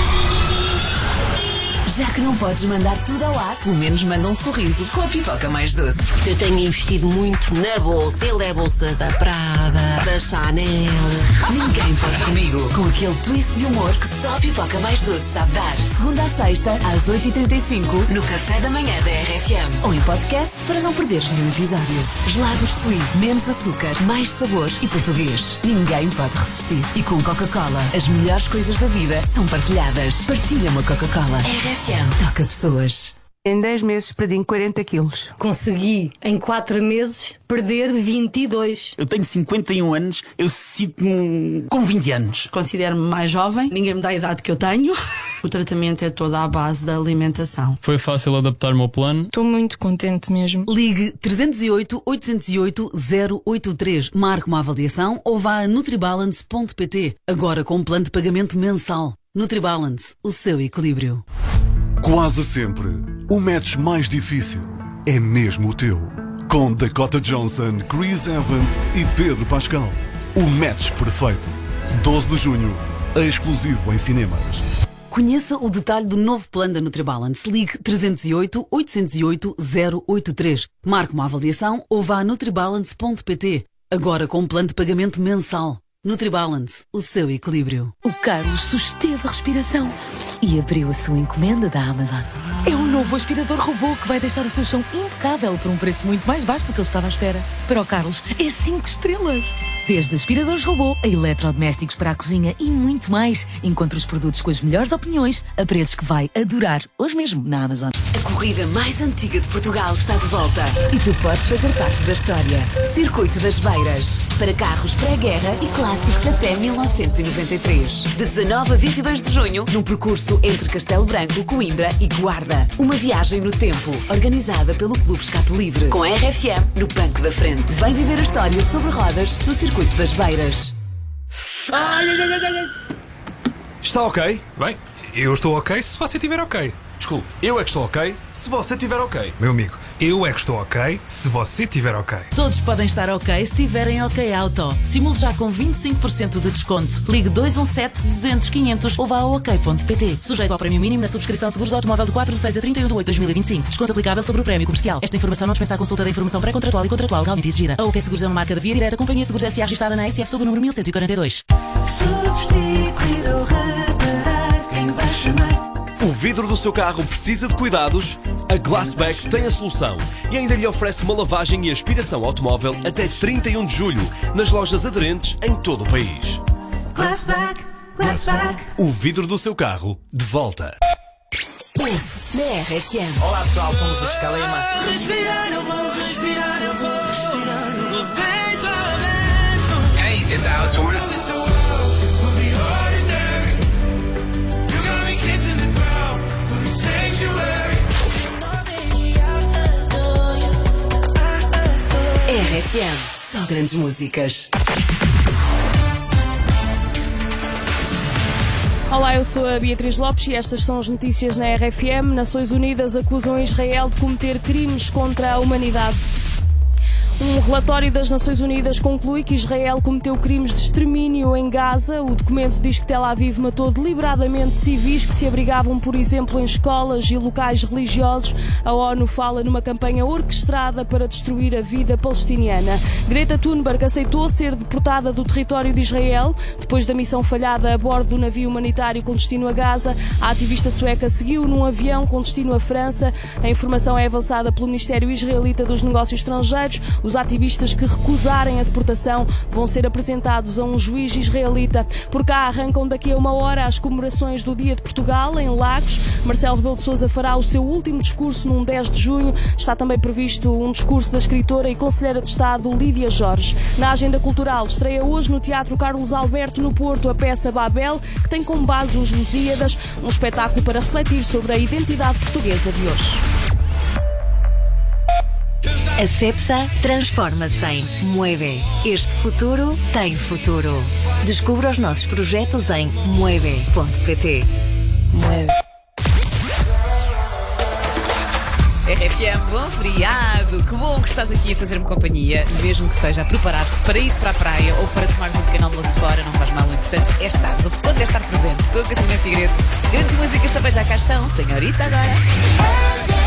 Já que não podes mandar tudo ao ar, pelo menos manda um sorriso com a pipoca mais doce. Eu tenho investido muito na bolsa. Ele é a bolsa da Prada, da Chanel. Ninguém pode comigo. Com aquele twist de humor que só a pipoca mais doce sabe dar. Segunda a sexta, às 8h35, no Café da Manhã da RFM. Ou em podcast para não perderes nenhum episódio. Gelados Sweet, menos açúcar, mais sabor e português. Ninguém pode resistir. E com Coca-Cola, as melhores coisas da vida são partilhadas. Partilha uma Coca-Cola. RFM, toca pessoas. Em 10 meses perdi 40 quilos. Consegui, em 4 meses, perder 22. Eu tenho 51 anos, eu sinto-me com 20 anos. Considero-me mais jovem, ninguém me dá a idade que eu tenho. O tratamento é toda à base da alimentação. Foi fácil adaptar-me ao plano. Estou muito contente mesmo. Ligue 308-808-083. Marque uma avaliação ou vá a nutribalance.pt. Agora com um plano de pagamento mensal. Nutribalance, o seu equilíbrio. Quase sempre, o match mais difícil é mesmo o teu. Com Dakota Johnson, Chris Evans e Pedro Pascal. O match perfeito. 12 de junho, exclusivo em cinemas. Conheça o detalhe do novo plano da Nutribalance. Ligue 308-808-083. Marque uma avaliação ou vá a nutribalance.pt. Agora com um plano de pagamento mensal. Nutribalance, o seu equilíbrio. O Carlos susteve a respiração e abriu a sua encomenda da Amazon. É um novo aspirador robô que vai deixar o seu chão impecável por um preço muito mais baixo do que ele estava à espera. Para o Carlos, é 5 estrelas. Desde aspiradores robô a eletrodomésticos para a cozinha e muito mais. Encontre os produtos com as melhores opiniões a preços que vai adorar hoje mesmo na Amazon. A corrida mais antiga de Portugal está de volta e tu podes fazer parte da história. Circuito das Beiras. Para carros pré-guerra e clássicos até 1993. De 19 a 22 de junho, num percurso entre Castelo Branco, Coimbra e Guarda. Uma viagem no tempo, organizada pelo Clube Escape Livre. Com a RFM no banco da frente. Vem viver a história sobre rodas no Circuito das Beiras. Está ok? Bem, eu estou ok se você estiver ok. Desculpe, eu é que estou ok se você estiver ok. Meu amigo, eu é que estou ok se você estiver ok. Todos podem estar ok se tiverem ok auto. Simule já com 25% de desconto. Ligue 217-200-500 ou vá ao ok.pt. Sujeito ao prémio mínimo na subscrição de seguros automóvel de 4 de 6 a 31 de 8 de 2025. Desconto aplicável sobre o prémio comercial. Esta informação não dispensa a consulta da informação pré-contratual e contratual realmente exigida. A OK Seguros é uma marca de via direta, Companhia de Seguros SA registrada na SF sob o número 1142. Substituir ou reparar, quem vai chamar? O vidro do seu carro precisa de cuidados? A Glassback tem a solução e ainda lhe oferece uma lavagem e aspiração automóvel até 31 de julho nas lojas aderentes em todo o país. Glassback, Glassback. O vidro do seu carro de volta. Esse na RFM. Olá pessoal, somos os Calema. Respirar, eu vou respirar, eu vou respirar no peito aberto. Hey, it's Alice Warner. RFM, só grandes músicas. Olá, eu sou a Beatriz Lopes e estas são as notícias na RFM. Nações Unidas acusam Israel de cometer crimes contra a humanidade. Um relatório das Nações Unidas conclui que Israel cometeu crimes de extermínio em Gaza. O documento diz que Tel Aviv matou deliberadamente civis que se abrigavam, por exemplo, em escolas e locais religiosos. A ONU fala numa campanha orquestrada para destruir a vida palestiniana. Greta Thunberg aceitou ser deportada do território de Israel. Depois da missão falhada a bordo do navio humanitário com destino a Gaza, a ativista sueca seguiu num avião com destino à França. A informação é avançada pelo Ministério Israelita dos Negócios Estrangeiros. Os ativistas que recusarem a deportação vão ser apresentados a um juiz israelita. Por cá arrancam daqui a uma hora as comemorações do Dia de Portugal, em Lagos. Marcelo Rebelo de Sousa fará o seu último discurso num 10 de junho. Está também previsto um discurso da escritora e conselheira de Estado Lídia Jorge. Na agenda cultural, estreia hoje no Teatro Carlos Alberto, no Porto, a peça Babel, que tem como base os Lusíadas, um espetáculo para refletir sobre a identidade portuguesa de hoje. A Cepsa transforma-se em Mueve. Este futuro tem futuro. Descubra os nossos projetos em mueve.pt. Mueve. RFM, bom feriado! Que bom que estás aqui a fazer-me companhia, mesmo que seja a preparar-te para ir para a praia ou para tomares um pequeno almoço fora, não faz mal, o importante é estares. O importante é estar presente. Sou a Catarina Figueiredo. Grandes músicas também já cá estão, senhorita, agora.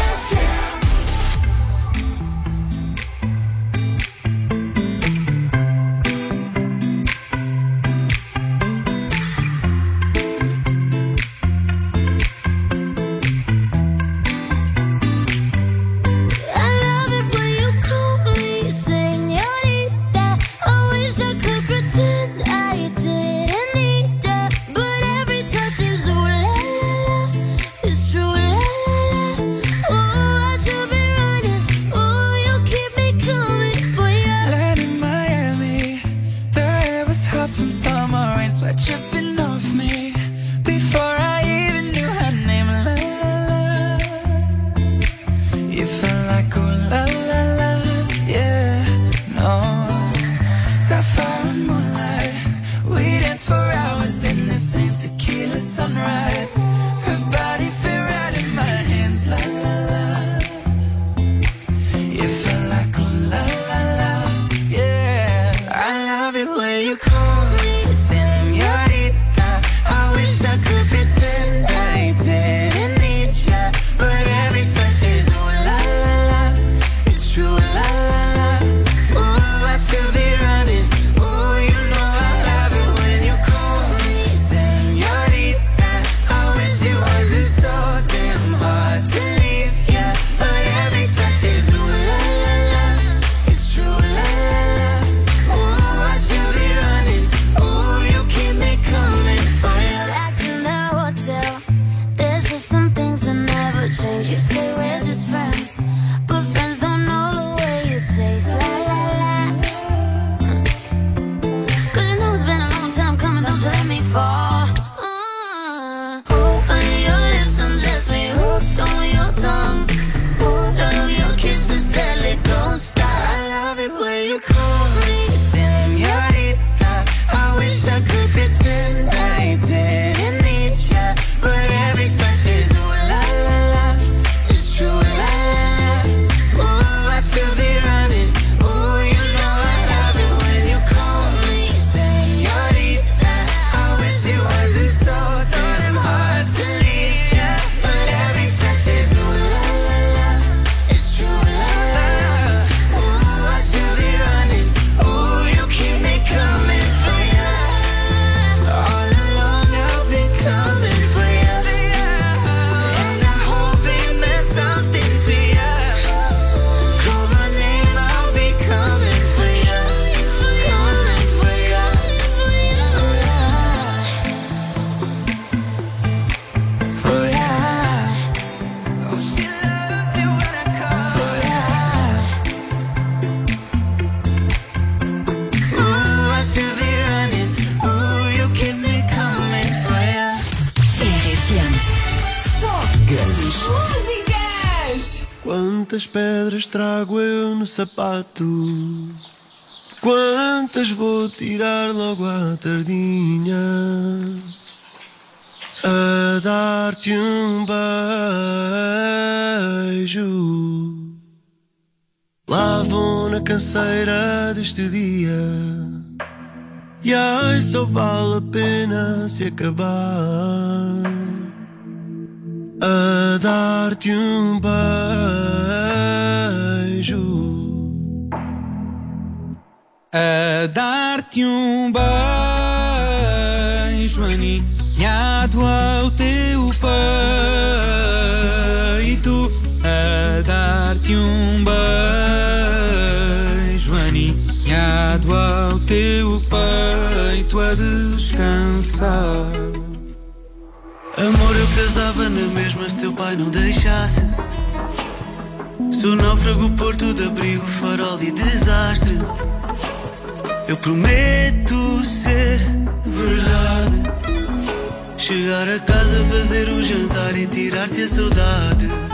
Quantas pedras trago eu no sapato? Quantas vou tirar logo à tardinha? dar-te um beijo. Lá vou na canseira deste dia, e ai, só vale a pena se acabar a dar-te um beijo. A dar-te um beijo aninhado ao teu peito. A dar-te um beijo aninhado ao teu peito a descansar. Amor, eu casava na mesma se teu pai não deixasse. Sou náufrago, porto de abrigo, farol e desastre. Eu prometo ser verdade, chegar a casa, fazer o jantar e tirar-te a saudade.